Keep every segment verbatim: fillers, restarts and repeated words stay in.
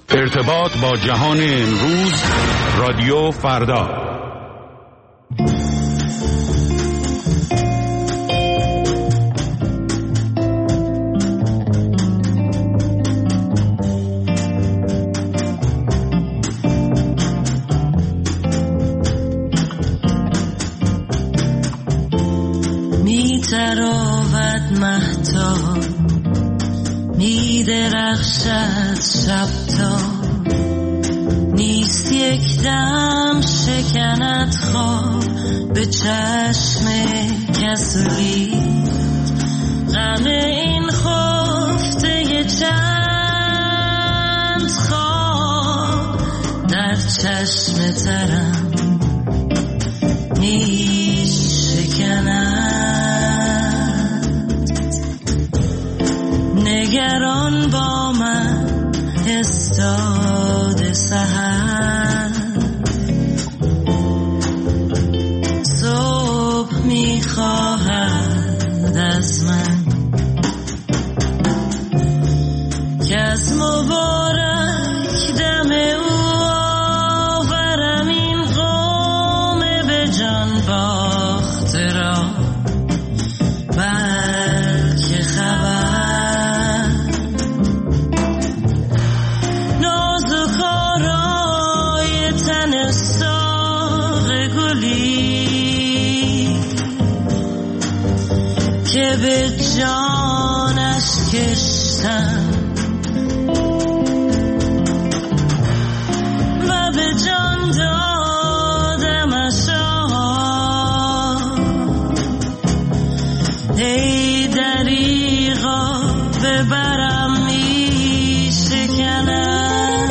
ارتباط با جهان امروز، رادیو فردا. می تراود مهتاب، می درخشد شب تا، نیست یک دم شکند خواب به چشم کسری. غم این خفته چند خواب در چشم ترم می شکند. نگران با من استاد سحر، صبح میخواهد از من که از مبارک دم او آورم این قوم به جان باخته را. بلکه خبر نازک آرای تن ساق گلی که به جانش کشتم و به جان دادمش. ای دریغا ببرم می شکند.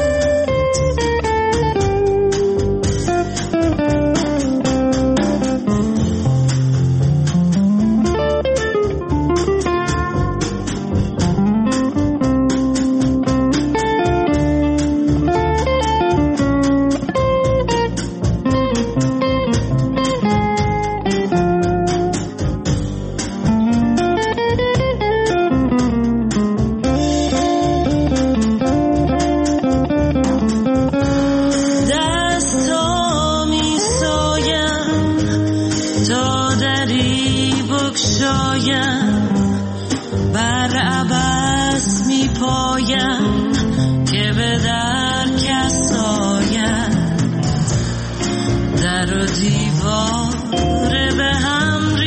بر عبث می پایم که به در کس آید. در و دیوار به هم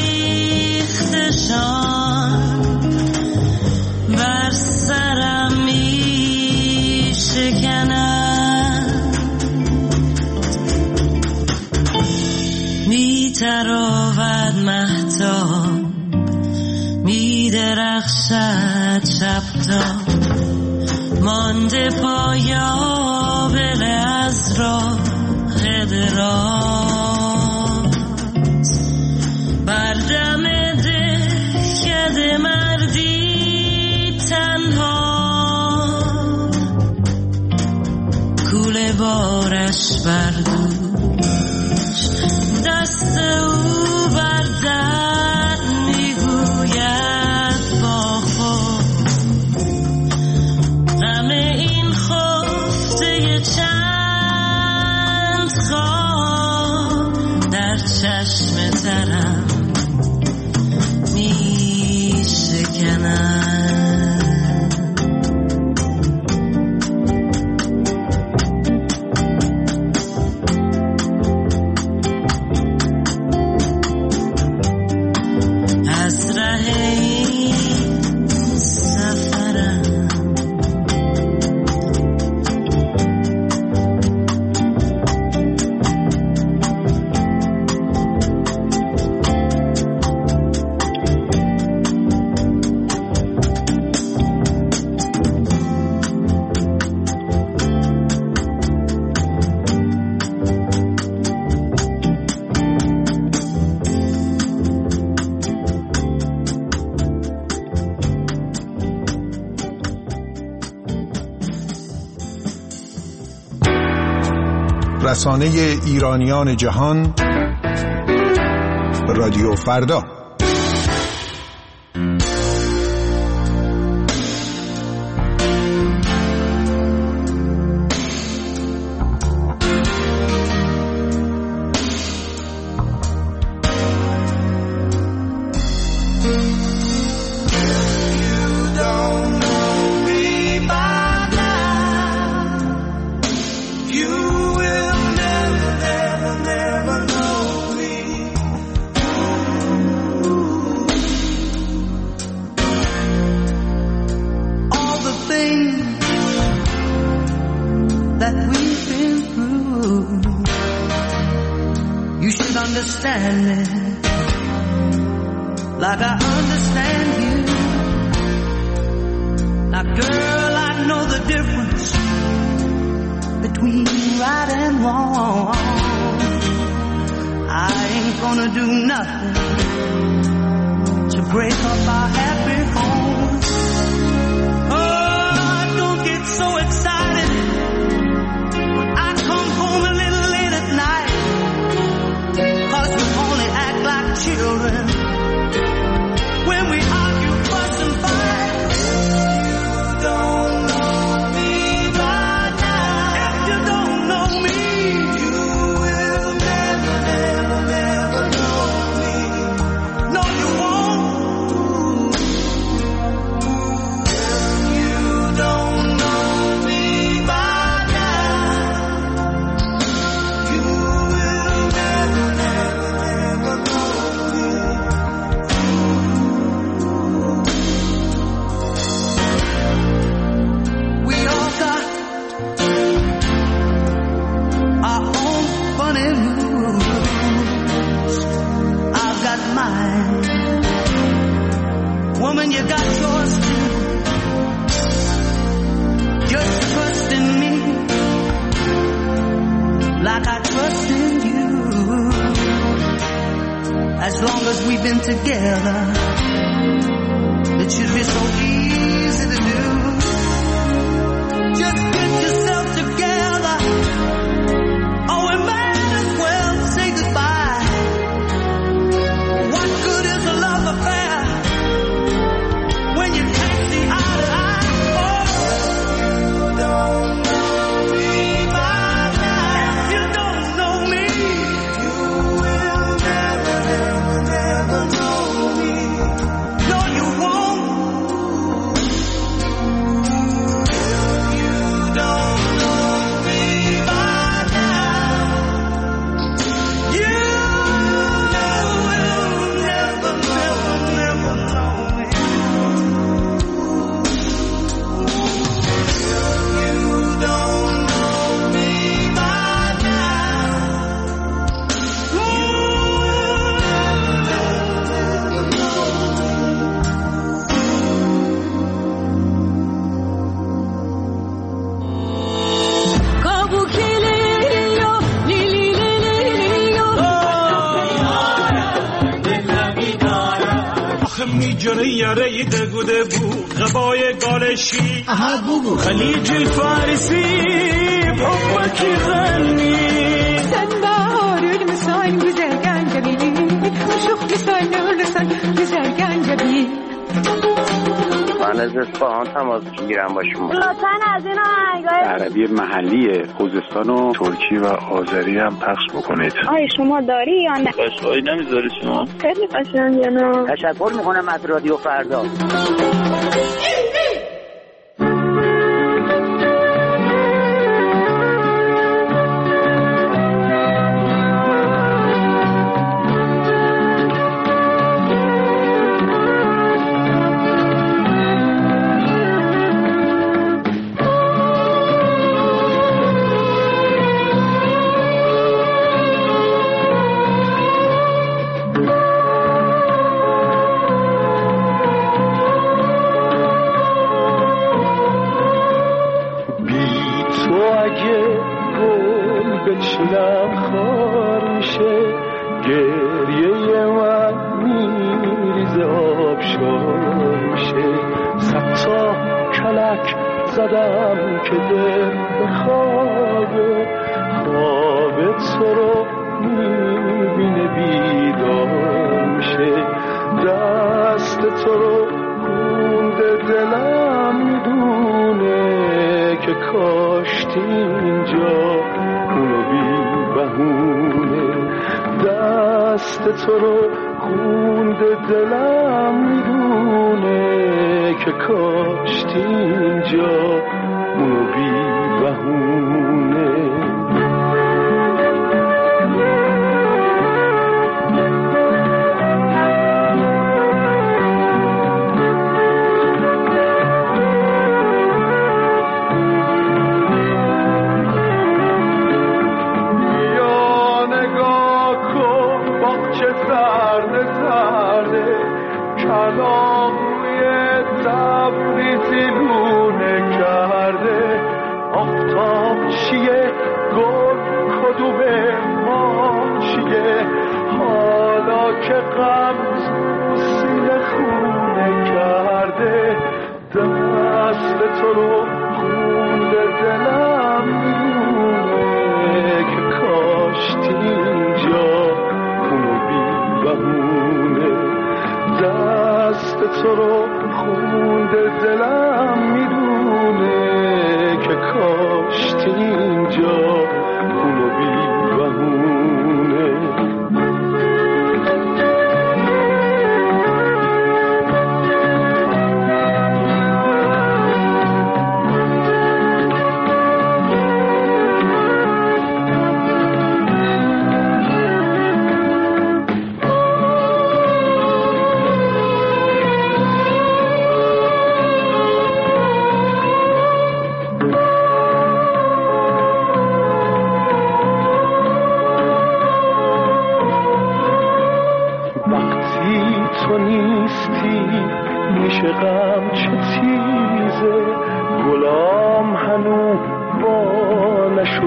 ریختشان بر سرم می شکند. می تراود مهتاب، می درخشد شب تا، مانده پایابل از راه دراز. بر دم دهکده مردی تنها، کوله بارش بردوش، دست او بردن میگوید با خود. غم این خفته چند خواب در چشم ترم می شکند. رسانه ایرانیان جهان، رادیو فردا. things that we've been through. You should understand me like I understand you. Now girl, I know the difference between right and wrong. I ain't gonna do nothing to break up our happy home. Oh, don't get so excited when I come home a little late at night, 'cause we only act like children when we argue, fuss and fight. You don't know me by now. If you don't know me, you will never, never, never know me. No, you won't. You don't know me by now. You will never, never, never know me. We all got our own funny moves. I've got mine. Woman, you got yours too. Just trust in me like I trust in you. As long as we've been together, it should be so easy to do. Just get yourself together. Oh, we might as well say goodbye. What good is a love affair when you can't see eye to eye? Oh, you don't know me by now. If you don't know me, you will never, never, never know me. No, you won't. You don't know me by now. You will never, never, never know me. You don't know me by now. You میجونه یاره دگو دگو غبای گالشی خلیج الفارسی بحبك غني sen baharül misal güzel gencebi aşık misal nurlusan güzel gencebi من از اصفهان تماس میگیرم با شما. لطفاً از این آهنگای عربی محلی خوزستان و ترکی و آذری هم پخش بکنید. آی شما داری یا نه؟ قشقایی نمیذاری شما؟ خیلی قشنگه نه؟ تشکر میکنم از رادیو فردا. بچینم خار میشه گریه من میریزه آبشار میشه صد تا کلک زدم که دل بخوابه خواب تو رو میبینه بیدار میشه دست تو رو گونده دلم میدونه که کاشتی اینجا اونو بی بهونه دست تو رو خونده دلم میدونه که کاشتی اینجا اونو بی بهونه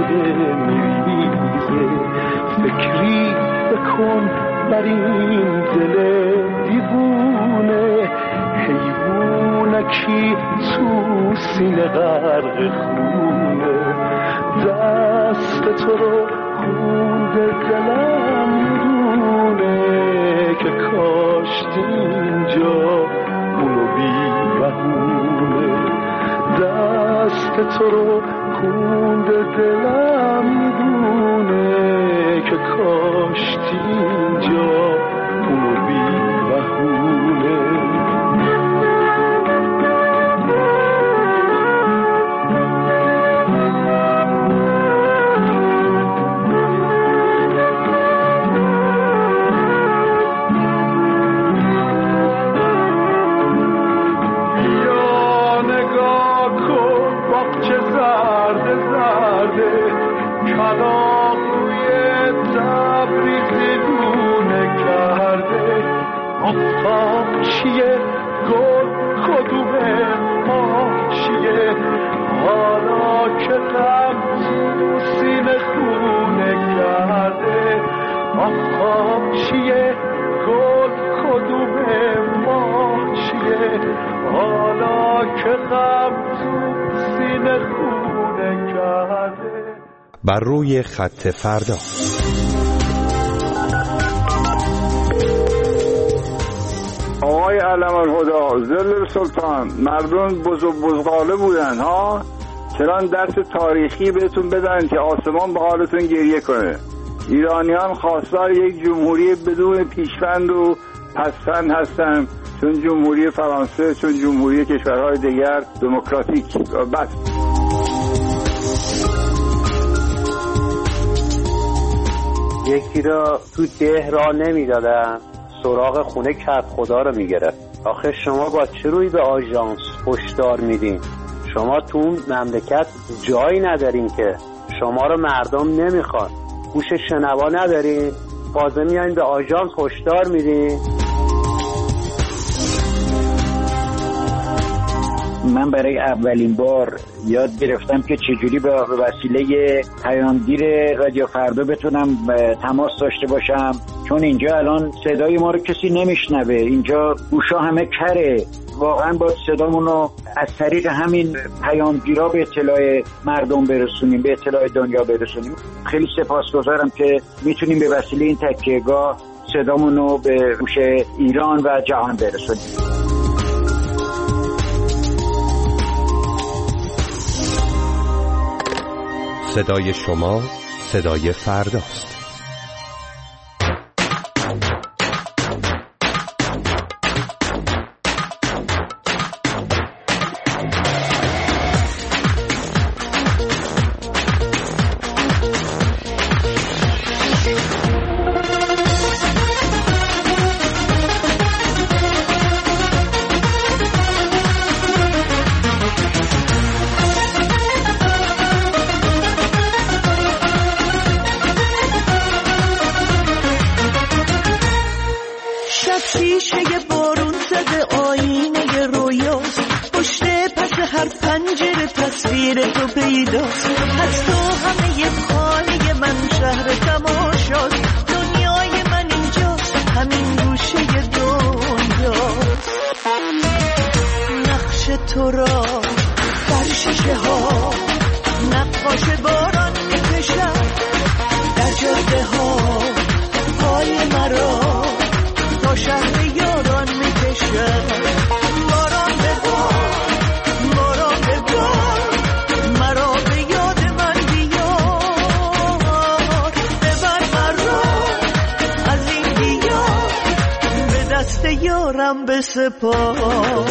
داده میریزه. فکری بکن بر این دل دیوونه، حیوانکی تو سینه غرق خونه. دست تو رو خونده دلم میدونه که کاشتی اینجا اونو بی بهونه. دست تو رو خونده دلم میدونه که کاشتی اینجا اونو بی بهونه. آفتاب چیه گل کدومه ماه چیه، حالا که غم تو سینه خونه کرده. آفتاب چیه گل کدومه ماه چیه، حالا که غم تو سینه خونه کرده. بر روی خط فردا. آقای علم الهدا ظل سلطان، مردم بزرگ بزغاله بودن ها، چرا درس تاریخی بهتون بدن که آسمان به حالتون گریه کنه. ایرانیان خواستار یک جمهوری بدون پیشوند و پسوند هستن، چون جمهوری فرانسه، چون جمهوری کشورهای دیگر دموکراتیک. بس یکی را تو ده را نمیدادن، سراغ خونه کت خدا رو میگرفت. آخه شما با چه روی به آژانس هشدار میدین؟ شما تو اون مملکت جایی ندارین که، شما رو مردم نمیخوان، گوش شنوا ندارین، تازه میایین به آژانس هشدار میدین. من برای اولین بار یاد گرفتم که چجوری به وسیله پیامگیر رادیو فردا بتونم تماس داشته باشم، چون اینجا الان صدای ما رو کسی نمیشنوه، اینجا گوشا همه کره. واقعا با صدامونو از طریق همین پیامگیرا به اطلاع مردم برسونیم، به اطلاع دنیا برسونیم. خیلی سپاسگزارم که میتونیم به وسیله این تکیهگاه صدامونو به گوش ایران و جهان برسونیم. صدای شما صدای فرداست. یارم بسپار.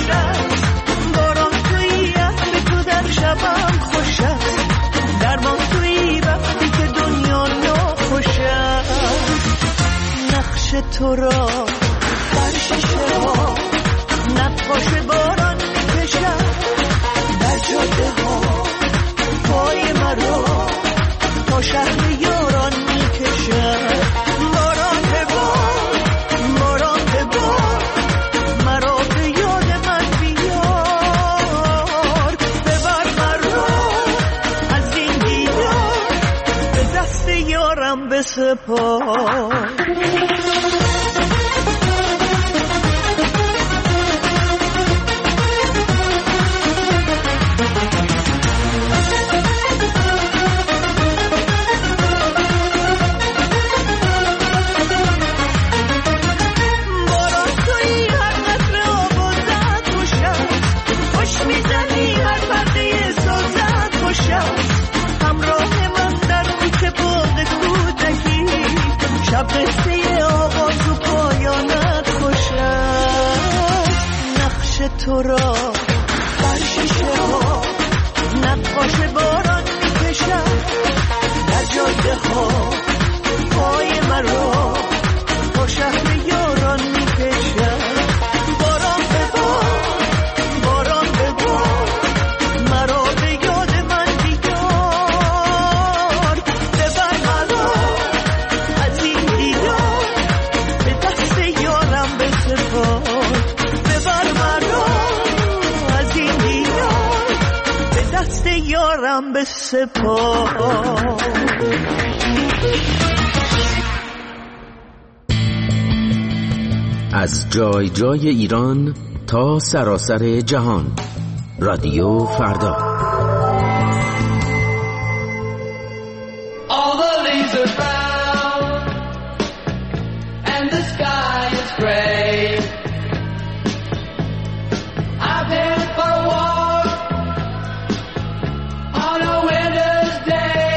درمان تو را در شیشه ها نقاش باران میکشد در جاده ها پای مرا تا شهر یاران میکشد باران به بار باران به بار مرا به یاد من بیار ببر مرا از این دیار به دست یارم بسپار شب قصه آغاز و پایانت خوشم نقش تو را در شیشه ها نقاش باران میکشد در جاده ها پای مرا تا شهر یاران میکشد باران به بار باران به بار مرا به یاد من بیار ببر مرا از این دیدار به دست یارم بسپار ببر مرا از این دیدار به دست یارم بسپار از جای جای ایران تا سراسر جهان رادیو فردا. All the leaves are brown and the sky is gray. I've been for a walk on a winter's day.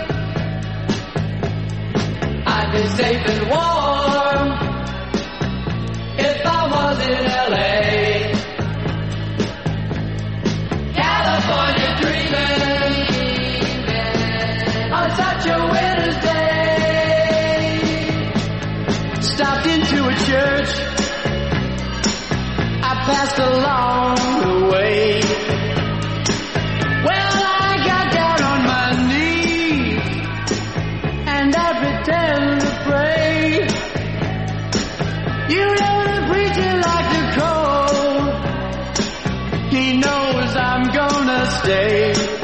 I'd be safe and warm if I was in L A. California dreaming on such a winter's day. Stopped into a church I passed along the way. Well, I got down on my knees and I pretend to pray. You know the preacher like the cold, he knows I'm gonna stay.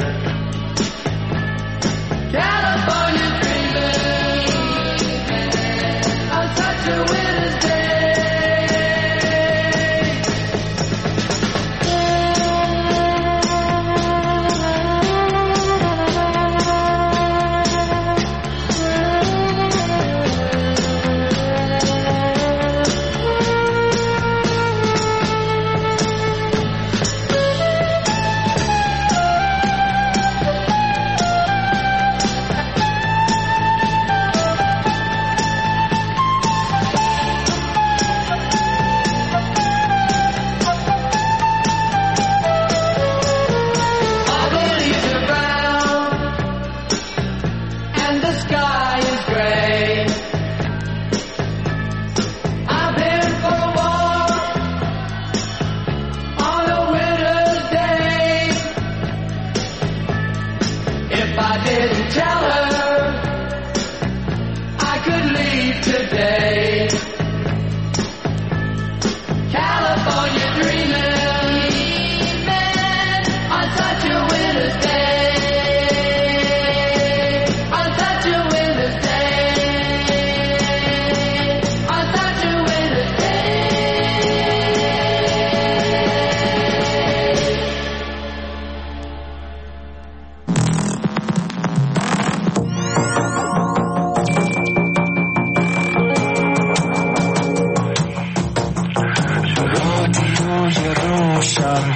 California dreaming on such a winter's day. All the leaves are brown and the sky is gray. I've been for a walk on a winter's day. If I didn't tell her I could leave today. California dreaming on such a winter's day. On such a winter's day. On such a winter's day. رادیوی روشن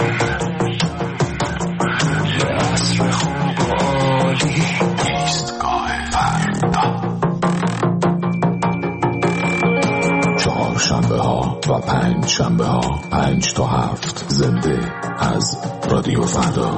یه عصر خوب و عالی ایستگاه فردا چهار شنبه ها و پنج شنبه ها پنج تا هفت زنده از رادیو فردا.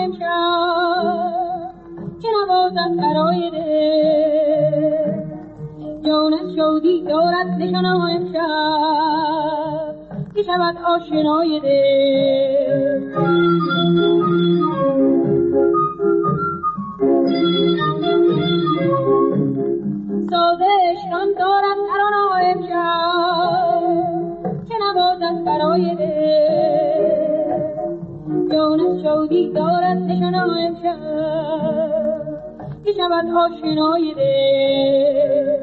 امشب که نوازد برای دل جانت شودی دارد نشانه امشب که شود آشنای دل سازش ران دارد ترانه امشب که نوازد برای دل جانت شودی دارد نشانه امشب که شود آشنای دل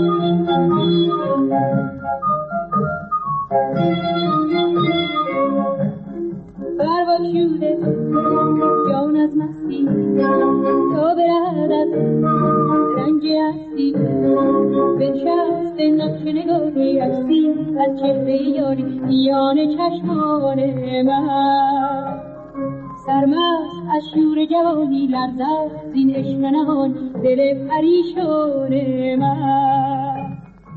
برباشوده جان از مستی تا برهد از رنج هستی بنشست نقش نگاری هستی از چهره یاری میان چشمان من سرمست از شور جوانی لرزد زین عشق نهان دل پریشان من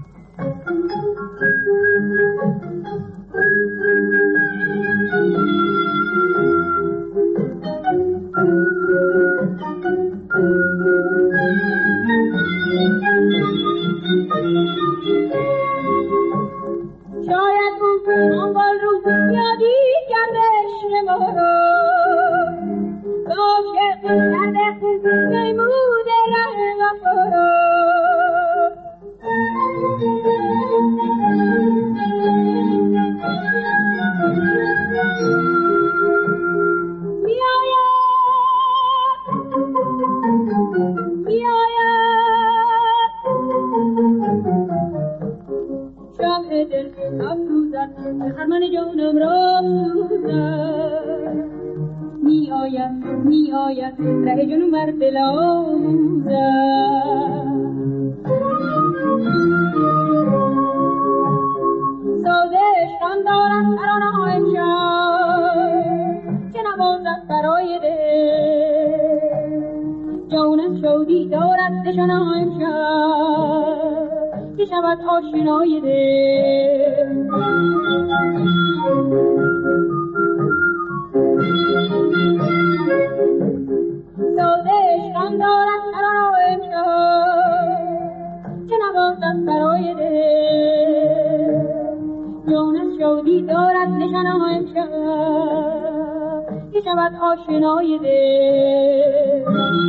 شاید اون آنگال رو یادی گردش نمارو عاشق کرده خون میمود ره وفارو خرمن جانم را سوزد می آید می آید ره جنون بر دل آموزد سازش ران دارد ترانه ها امشب که نوازد برای دل جانت شودی دارد نشانه ها امشب که شود آشنای دل سازش ران دارد ترانه ها امشب که نوازد برای دل جانت شودی دارد نشانه ها امشب که شود آشنای دل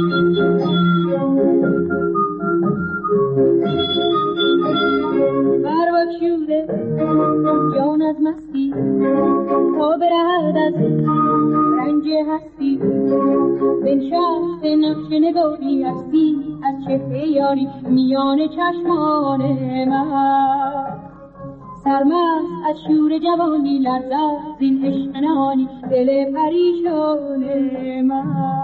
برباشوده جان از مستی تا برهد از رنج هستی بنشست نقش نگاری هستی از چهره یاری میان چشمان من سرمست از شور جوانی لرزد زین عشق نهانی دل پریشان من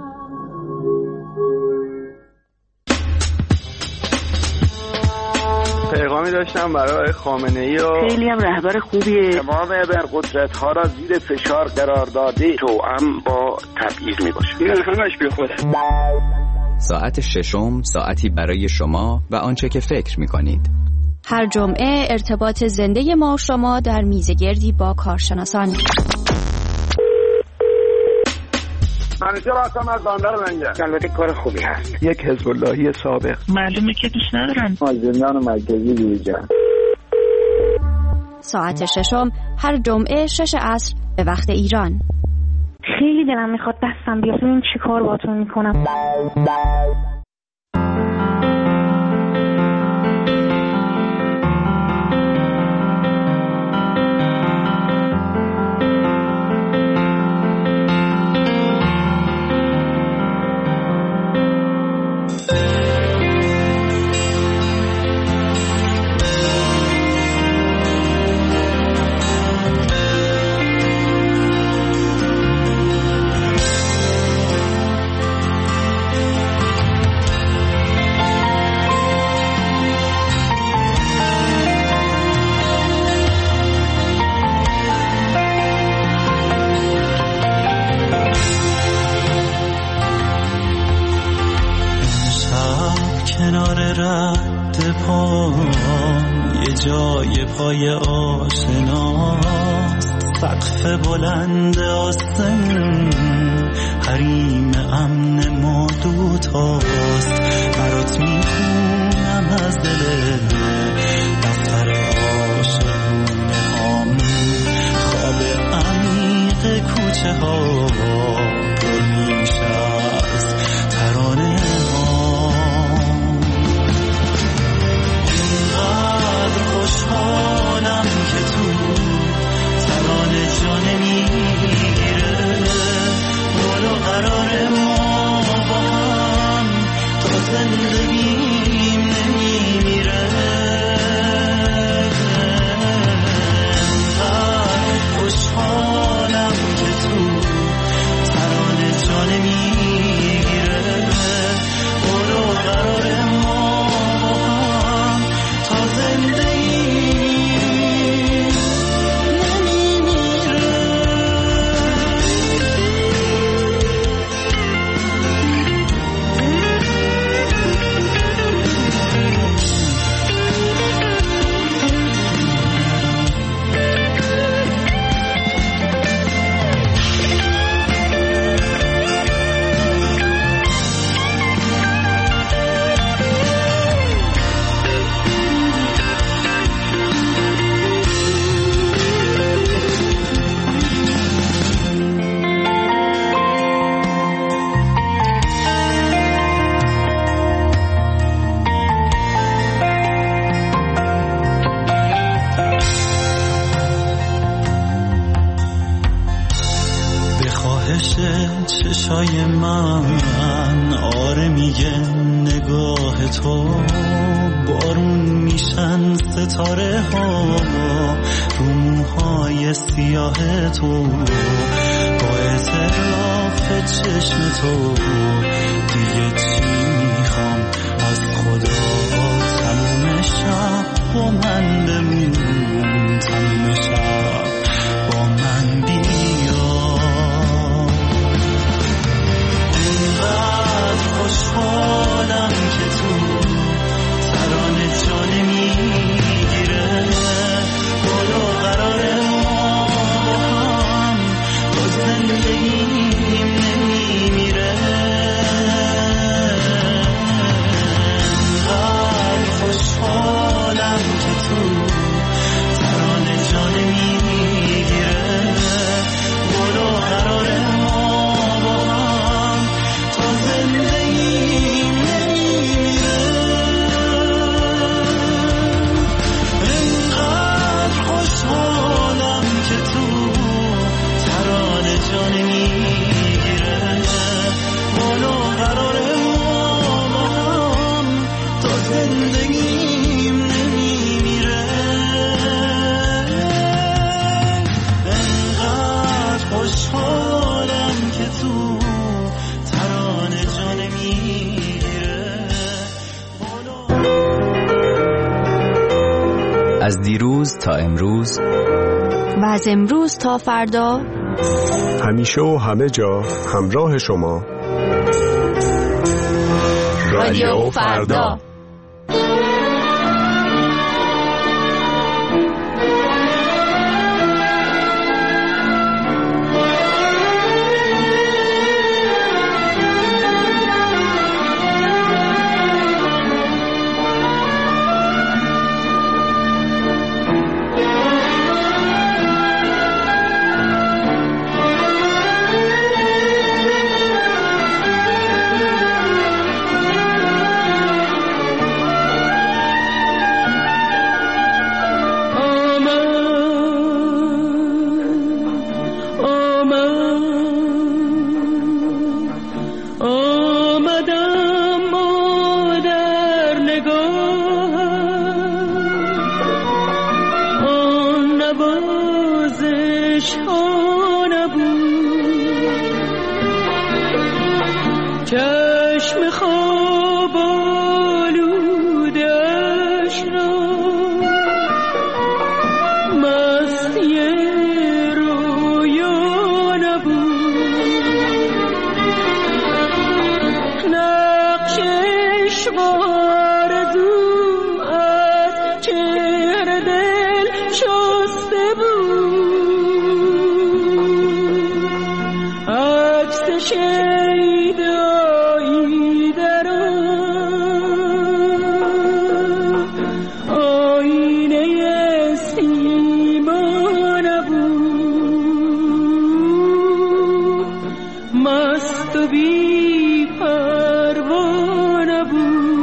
پیغامی داشتم برای خامنه‌ای و خیلی هم رهبر خوبیه. تمام ابرقدرت ها را زیر فشار قرار داده توأم با تبعیض میباشه. این همش بی خوده. ساعت ششم ساعتی برای شما و آنچه که فکر میکنید. هر جمعه ارتباط زنده ما شما در میزگردی با کارشناسان. منیجر هستم از باندر منجر. البته کار خوبی هست. یک حزب اللهی سابق. معلومه که دوست ندارم. از زندان مرکزی بیرون. ساعت ششم هر جمعه شش عصر به وقت ایران. خیلی دلم میخواد دستم بیاد ببین چی کار باهاتون میکنم. پای آشنا سقف بلند آسمون هر هاست، برات میخونم از دل دفتر عاشقونه هام، خواب عمیق کوچه ها پر میشه از ترانه ها. اینقدر خوشحالم که تو ترانه جا نمیگیره، بالا قرار ما با هم تا زندگیم نمیمیره. اینقدر خوشحالم که تو ترانه جا نمیگیره، بالا قرار ما با هم تا زندگیم نمیمیره. چشای من آره میگه نگاه تو، بارون میشن ستاره ها رو موهای سیاه تو، با اعتراف چشم تو دیگه چی میخوام از خدا. تموم شب با من بمون، تموم شب با من بیا. خوشحالم که تو ترانه جا نمیگیره، بالا قرار ما با هم تا زندگیم نمیمیره. انقدر خوشحالم که تو ترانه جا نمیگیره، بالا قرار ما با هم تا زندگیم نمیمیره. انقدر خوشحالم که تو ترانه جا نمیگیره، بالا قرار ما با هم تا زندگیم نمیمیره. انقدر خوشحالم که تو ترانه جا نمیگیره. از دیروز تا امروز و از امروز تا فردا، همیشه و همه جا همراه شما رادیو فردا. چشم خواب آلودش را مستی رویا نبود، نقشش آرزو از چهره دل شسته بود، عکس شیدایی در مست و بی پروا نبود.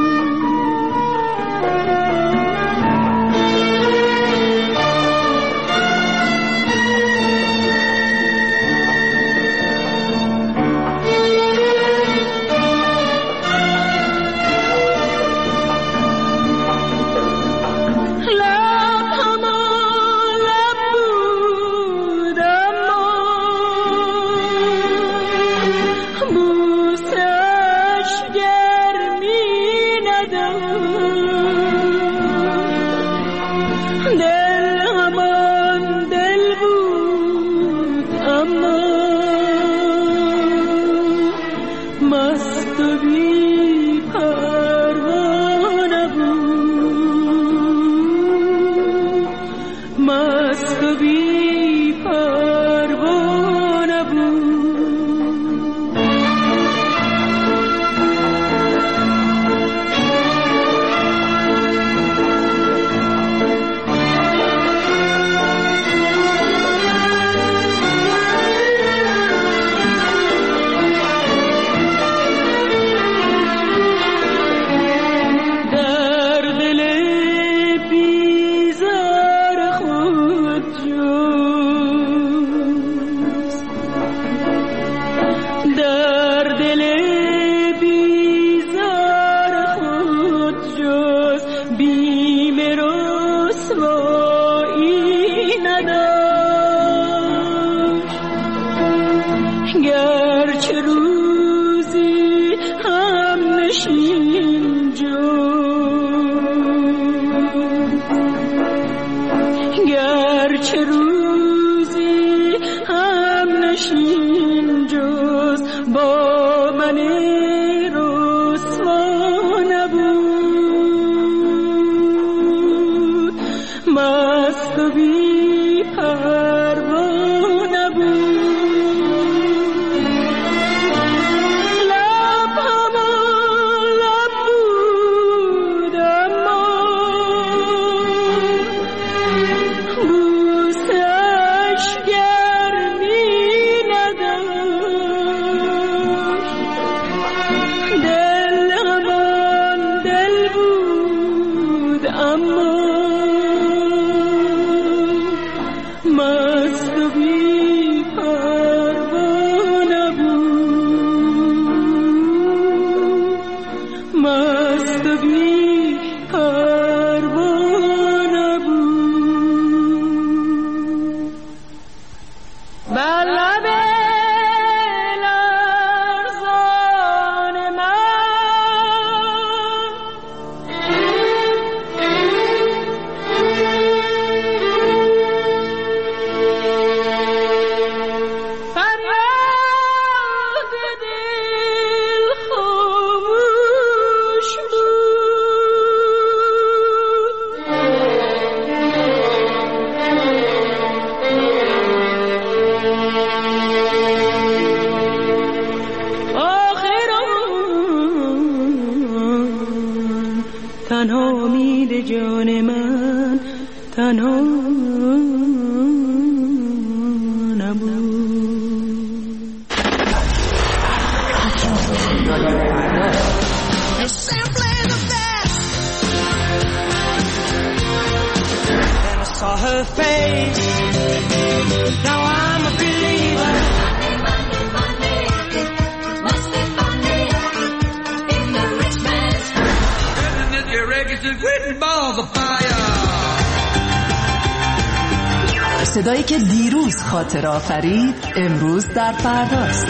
صدایی که دیروز خاطر آفرید امروز در فرداست.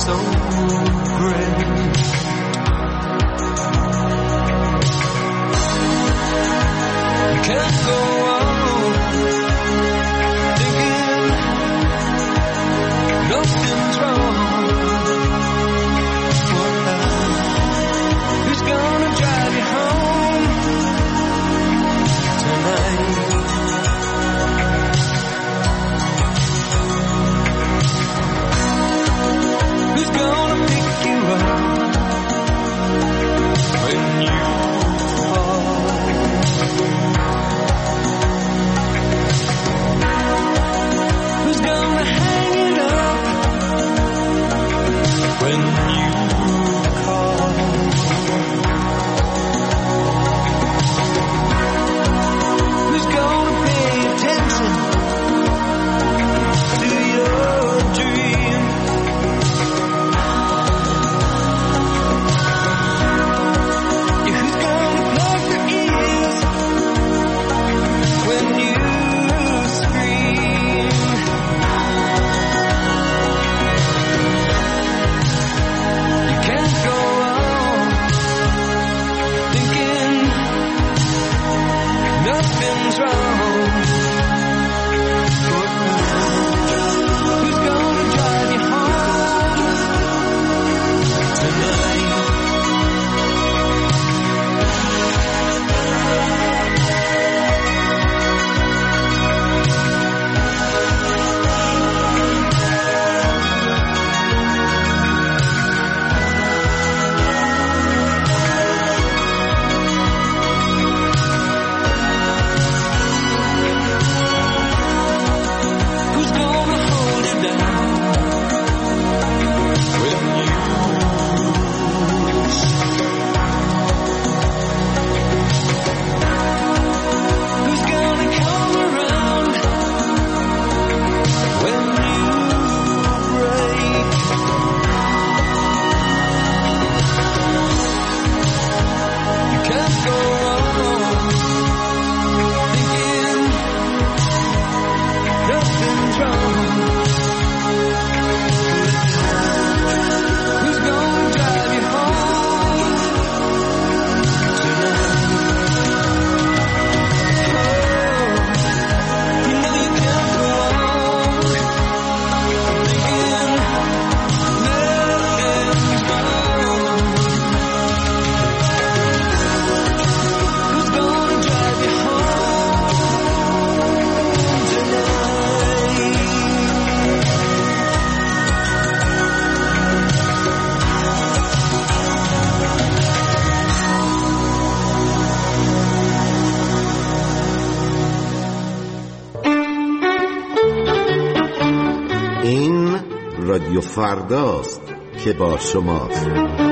so great. You can't go on thinking nothing's wrong. Who's gonna drive you home tonight? Who's gonna pick you up when you fall? Who's gonna hang it up when you call? Who's gonna pay attention to your dream? Who's gonna plug your ears when you scream? You can't go on thinking nothing's wrong. Who's gonna drive you home tonight? Who's gonna hold it down when you lose? Who's gonna come around when you break? You can't go on thinking nothing's wrong. Who's gonna drive you home tonight? Oh, you know you can't go on thinking nothing's wrong. Who's gonna drive you home tonight? این رادیو فرداست که با شماست.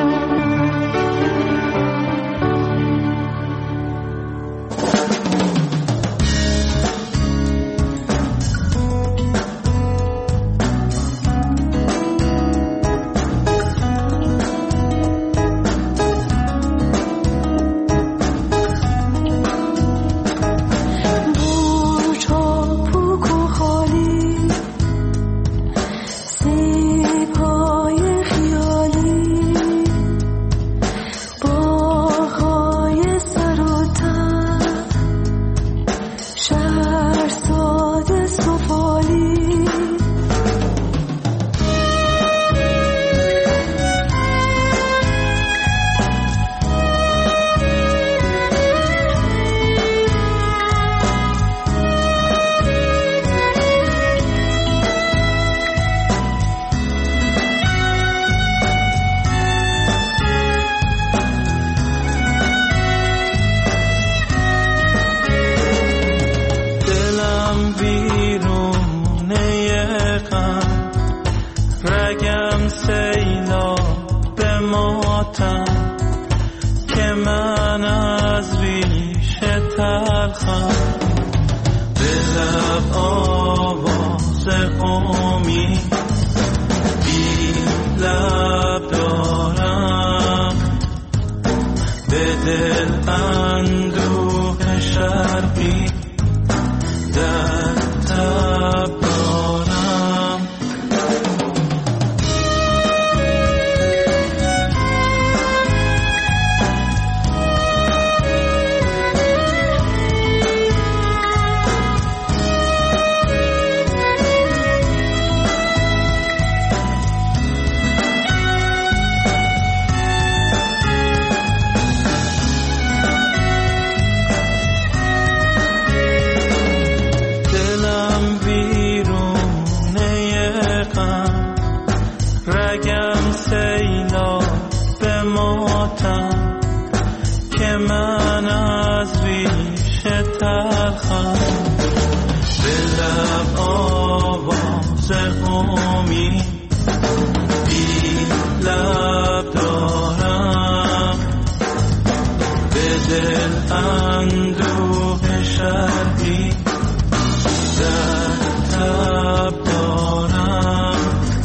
دل اندوه شرقی در تب دارم. سیلا به ماتم که من از ریشه تلخم به لب آواز امید بی لب دارم به دل اندوه شدید در تب دارم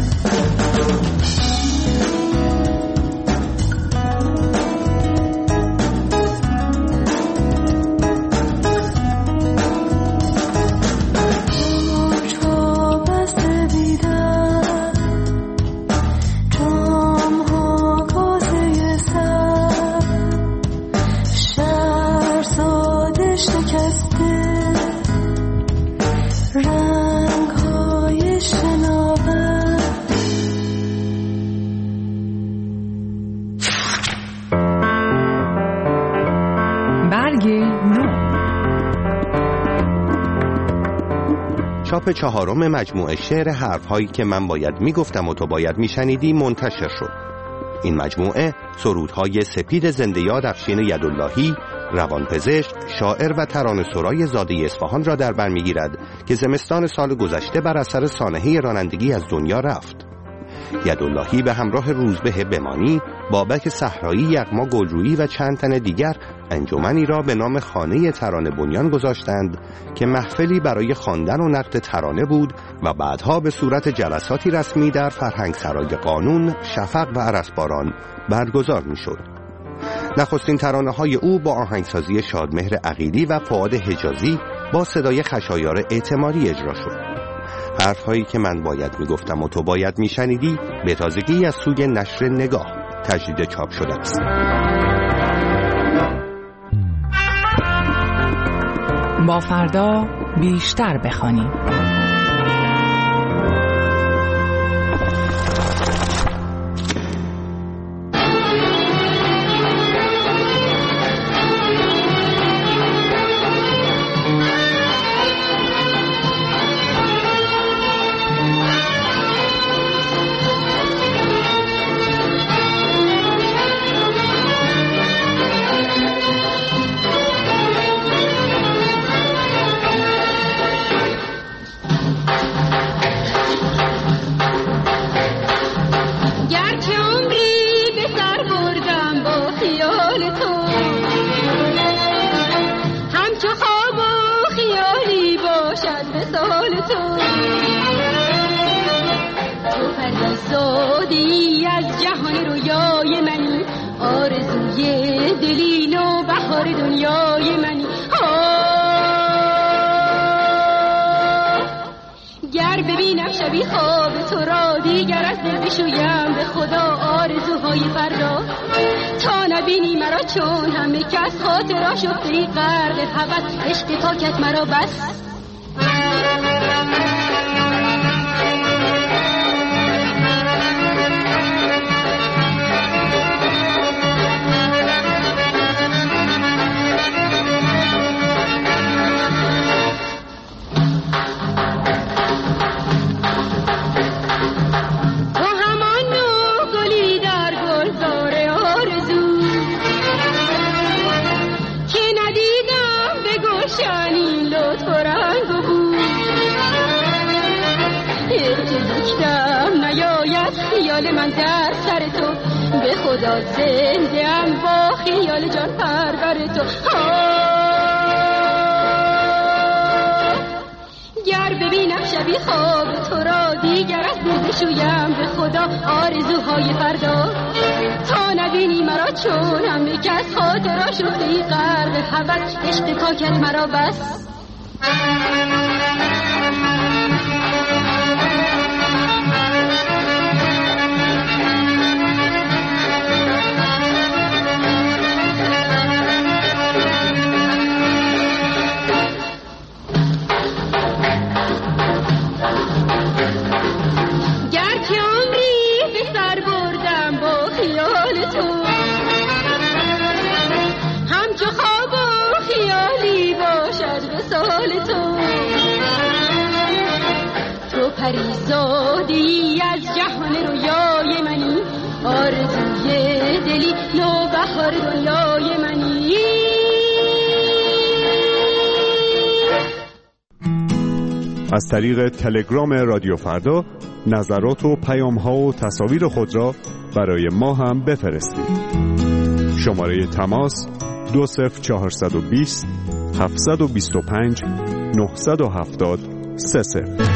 چاپ چهارم مجموعه شعر حرف‌هایی که من باید میگفتم و تو باید میشنیدی منتشر شد. این مجموعه سرودهای سپید زنده یاد افشین یداللهی، روانپزشک، شاعر و ترانه‌سرای زاده اصفهان را در بر میگیرد که زمستان سال گذشته بر اثر سانحه رانندگی از دنیا رفت. یداللهی به همراه روزبه بمانی، بابک صحرایی، یغما گلرویی و چند تن دیگر انجمنی را به نام خانه ترانه بنیان گذاشتند که محفلی برای خواندن و نقد ترانه بود و بعدها به صورت جلساتی رسمی در فرهنگسرای قانون، شفق و ارسباران برگزار می‌شد. نخستین ترانه‌های او با آهنگسازی شادمهر عقیلی و فؤاد حجازی با صدای خشایار اعتمادی اجرا شد. حرف‌هایی که من باید میگفتم و تو باید میشنیدی به تازگی از سوی نشر نگاه تجدید چاپ شده است. با فردا بیشتر بخوانیم. چون همه کس خاطر شفتی غرق هوس عشق پاکت مرا بس من در سر تو به خدا زنده ام با خیال جان پرور تو گر ببینم شبی خواب تو را دیگر از دل بشویم به خدا آرزوهای فردا تا نبینی مرا چون همه کس خاطر شدی غرق هوس عشق پاکت مرا بس پریزادی از جهان رویای منی دلی نو بهار دنیای منی. از طریق تلگرام رادیو فردا نظرات و پیام‌ها و تصاویر خود را برای ما هم بفرستید. شماره تماس دو صفر چهارصد و بیست هفتصد و بیست و پنج نهصد و هفتاد سه صفر.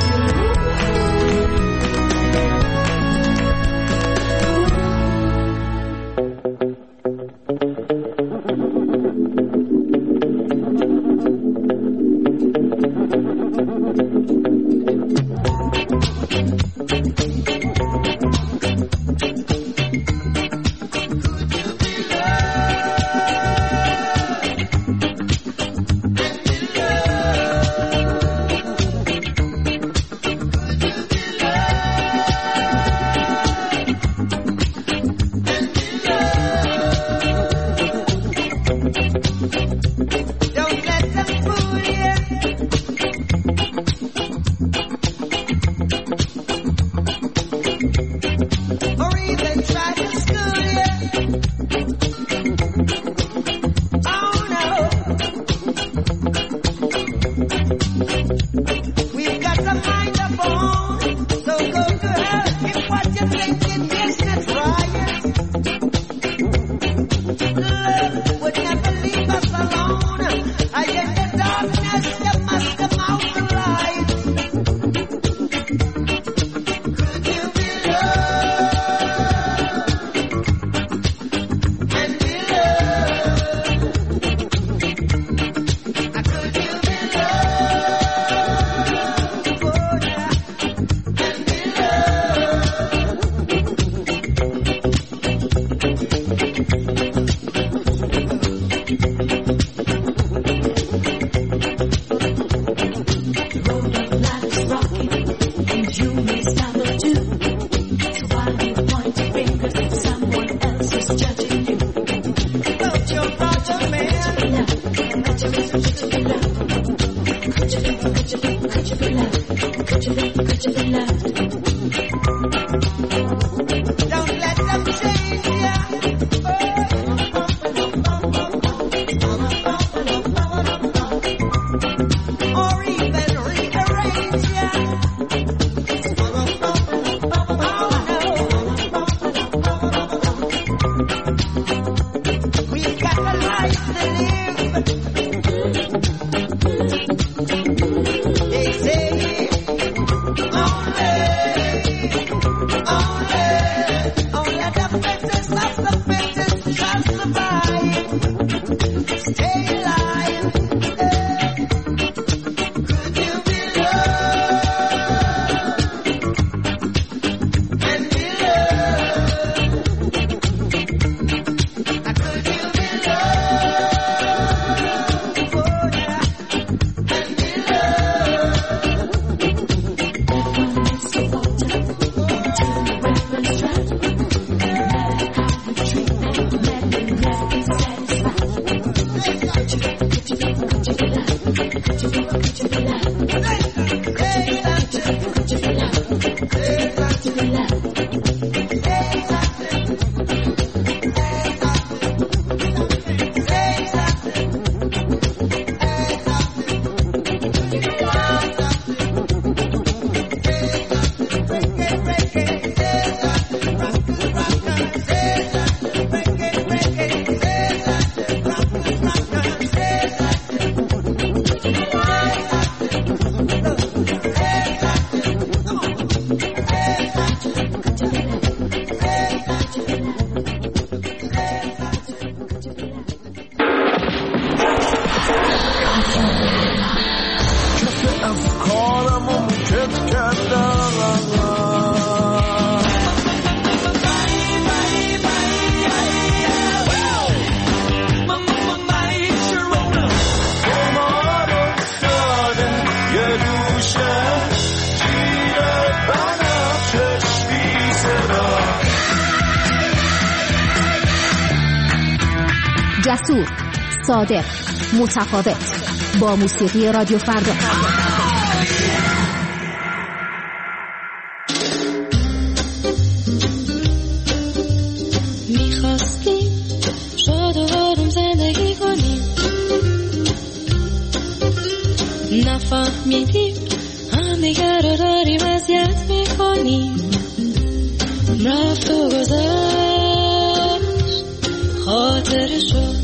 جسور، صادق، متفاوت، با موسیقی رادیو فردا. میخواستیم شاد و آروم زندگی کنیم، نفهمیدیم همدیگر رو داریم اذیت میکنیم. رفت و گذشت خاطره شد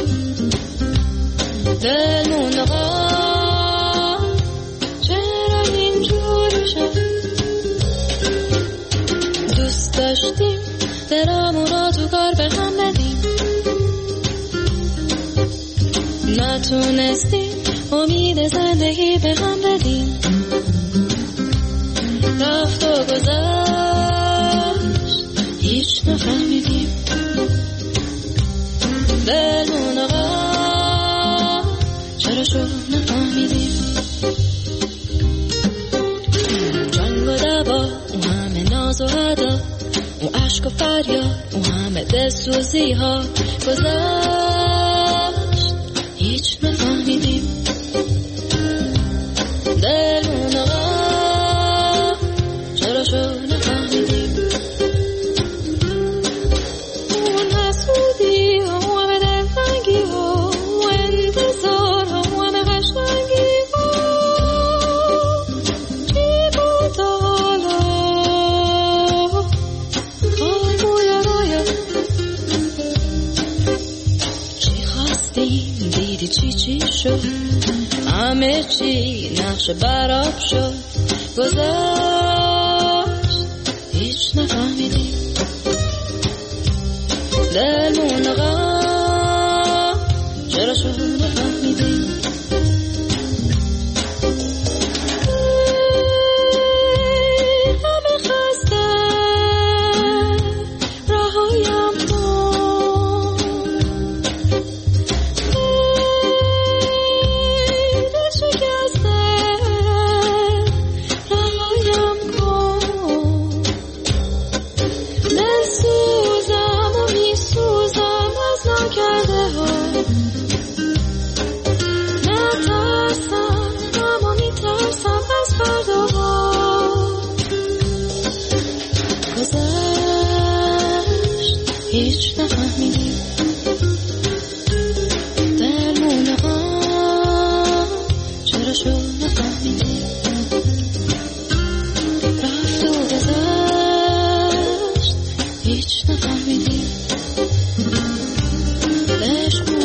دلمون آقا، چرا اینجوری شد؟ دوست داشتیم دلمون رو تو کار به هم بدیم، نتونستیم امید زندگی به هم بدیم. رفت و گذشت هیچ نفهمیدیم، دلمون آقا چرا شد نفهمیدیم. جنگ و دعوا، اون همه ناز و ادا، اون عشق و فریاد، اون همه دلسوزی ها گذشت هیچ نفهمیدیم. دلمون آقا چرا شد نفهمیدیم. اون حسودی ها، همه دلتنگی ها، انتظار ها، همه قشنگی ها، چی بود حالا؟ خامویا رویا چی خواستیم دیدی چی چی شد؟ همه چی نقش براب شد، گذشت هیچ نفهمیدیم. دلمون آقا چرا شد نفهمیدیم. همه خسته رهایم کن، دل شکسته رهایم کن. دل سوزم و می سوزم از نکرده ها، نترسم اما می ترسم از فردا ها. گذشت هیچ نفهمیدیم، دلمون آقا چرا شد نفهمیدیم. رفت و گذشت هیچ نفهمیدیم. عشق